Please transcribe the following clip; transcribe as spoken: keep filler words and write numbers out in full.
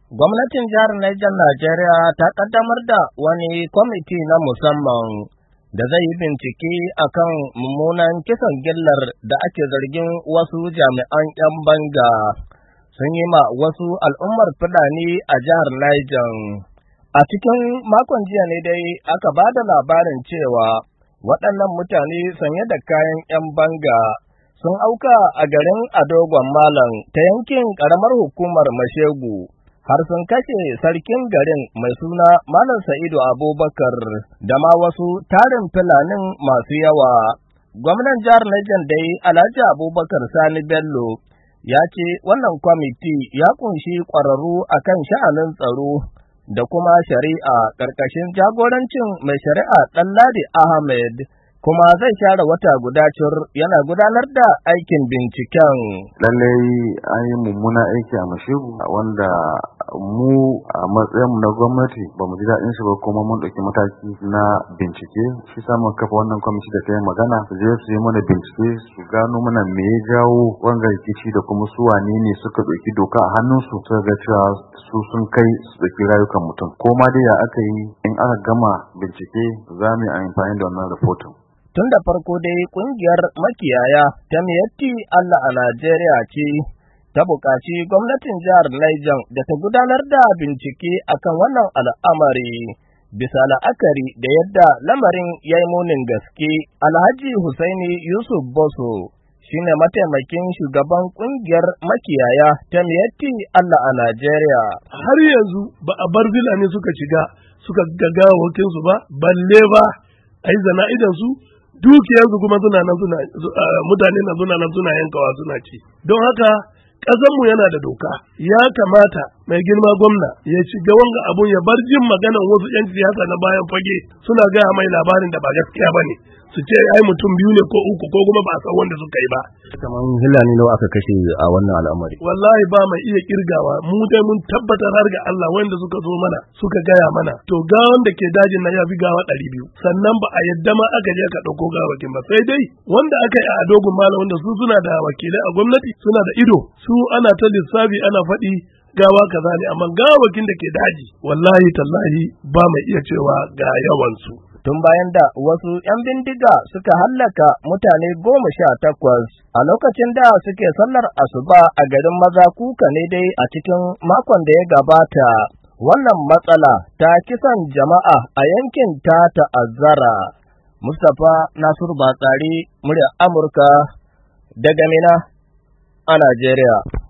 Gwamnatin jihar Niger Najeriya ta ƙaddamar da wani kwamiti na musamman da zai yi bincike akan mummunan kisan gillar da ake zargin wasu jami'an 'yan banga sun yi ma wasu al'ummar Fulani a jihar Niger. A cikin makon jiya ne dai aka ba da labarin cewa waɗannan mutane sanye da kayan 'yan banga sun auka a garin Adogon Malam ta yankin ƙaramar hukumar Mashegu. Har sun kashe sarkin garin mai suna Malam Sa'idu Abubakar da ma wasu tarin Fulanin masu yawa. Gwamnan jihar Niger dai Alhaji Abubakar Sani Bello ya ce wannan kwamiti ya kunshi ƙwararru akan sha'anin tsaro da kuma shari'a ƙarƙashin jagorancin mai shari'a Ɗanladi Ahmed, kuma zai share wata guda cur yana gudanar da aikin binciken. Lallai an yi mummuna aiki a Mashegu wanda mu a matsayinmu na gwamnati ba mu ji daɗin shi ba, kuma mun ɗauki mataki na bincike. Shi samun kafa wannan kwamiti da ta yi magana su je su yi mana bincike su gano mana me ya jawo wanga rikici da kuma su wane ne suka ɗauki doka a hannunsu suka ga cewa su sun kai su ɗauki rayukan mutum. Ko ma dai ya aka yi, in aka gama bincike za mu yi amfani da wannan rahoton. Tun da farko dai ƙungiyar makiyaya ta Miyatti Allah a Najeriya ce ta buƙaci gwamnatin jihar Niger da ta gudanar da bincike akan wannan al'amari bisa la'akari da yadda lamarin ya yi munin gaske. Alhaji Husaini Yusuf Boso shine mataimakin shugaban ƙungiyar makiyaya ta Miyatti Allah a Najeriya. Har yanzu ba a bar Fulani suka shiga suka gaggawa wakinsu ba, balle ba a yi zana'idansu, dukiyarsu kuma suna nan suna mutane na suna nan suna yankawa suna ci. Don haka ƙasarmu yana da doka, ya kamata mai girma gwamna ya shiga wanga abun ya bar jin maganan wasu 'yan siyasa na bayan fage suna gaya mai labarin da ba gaskiya ba ne, su ce ai mutum biyu ne ko uku ko kuma ba a san wanda suka yi ba. Kamar Fulani nawa aka kashe a wannan al'amari? Wallahi ba mai iya kirgawa, mu dai mun tabbatar har ga Allah wanda suka zo mana suka gaya mana to gawan da ke dajin na ya fi gawa ɗari biyu, sannan ba a yadda ma aka je ka ɗauko gawakin ba, sai dai wanda aka yi a Adogon Malam wanda su suna da wakilai a gwamnati suna da ido, su ana ta lissafi ana faɗi gawa kaza ne, amma gawakin da ke daji wallahi tallahi ba mai iya cewa ga yawansu. Tun bayan da wasu ‘yan bindiga suka hallaka mutane goma sha takwas a lokacin da suke sallar asuba a garin Maza Kuka ne dai a cikin makon da ya gabata, wannan matsala ta kisan jama'a a yankin ta ta'azzara. Mustapha Nasiru Batsari, muryar Amurka daga Mina a Najeriya.